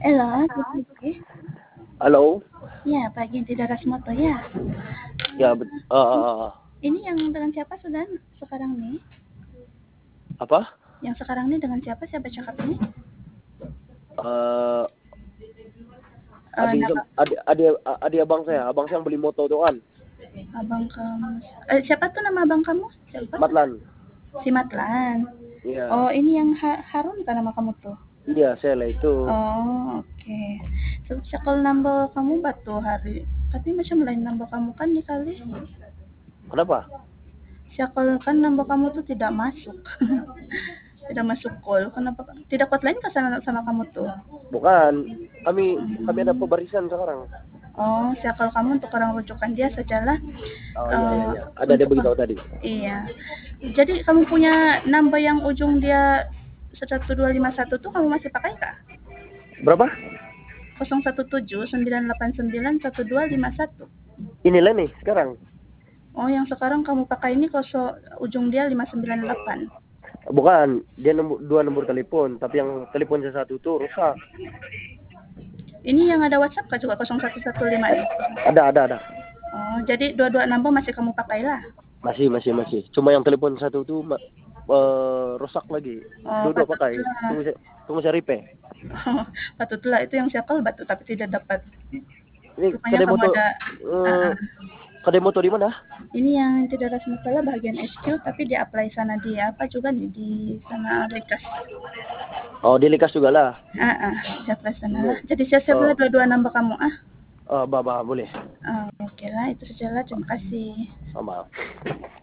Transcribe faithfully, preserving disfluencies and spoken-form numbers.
Halo, pagi. Halo? Ya, pagi tidak Rasmoto ya. Ya, bet eee, Ini yang dengan siapa sudah sekarang nih? apa? Yang sekarang nih dengan siapa? Siapa cakap ini? Eee, Eh, adik sam nama adik adik adik abang saya, abang saya yang beli motor tuh kan, abang kamu. Eh, siapa tuh nama abang kamu? Siapa? Matlan. Si Matlan. Iya, Oh, ini yang ha Harun kan nama kamu tuh? iya saya lah itu. Oh, oke. Okay. So, cakal nambah kamu batu hari. Tapi macam lain nambah kamu kan di kali. Kenapa? Cakal kan nambah kamu tuh tidak masuk. Tidak masuk call. Kenapa? Tidak kuat lain ke sana sama kamu tuh? Bukan, kami kami ada Hmm. pembarisan sekarang. Oh, circle kamu untuk orang rujukan dia sajalah Oh, iya iya uh, iya, ada dia untuk beritahu tadi. iya. Jadi kamu punya number yang ujung dia satu dua lima satu tuh kamu masih pakai kah? Berapa? nol satu tujuh sembilan delapan sembilan satu dua lima satu. Inilah nih sekarang. Oh, yang sekarang kamu pakai ini kosong ujung dia lima sembilan delapan. Bukan, dia nomor dua nomor telepon, tapi yang telepon saya satu tuh rusak. Ini yang ada WhatsApp kah juga nol satu satu lima Ad nih? ada ada ada. Oh, jadi dua-dua number masih kamu pakai lah. Masih masih masih. Cuma yang telepon satu tuh ma eee, rusak lagi. Oh, Dua-dua pakai. patutlah. Tunggu saya tunggu saya repair. Oh, patutlah itu yang circle batu tapi tidak dapat. Ini Rupanya kedai kamu motor, ada uh, eee, uh, kedai motor di mana? ini yang tidak resmi pula bagian H Q tapi di apply sana di apa juga nih di sana Lekas. Oh, di Likas juga lah. Ah, ah, di apply sana lah. Bo Jadi saya oh, sebelah dua-dua nambah kamu ah. oh, bah bah, boleh. Ah, oke lah itu sajalah terima kasih. Oh, maaf.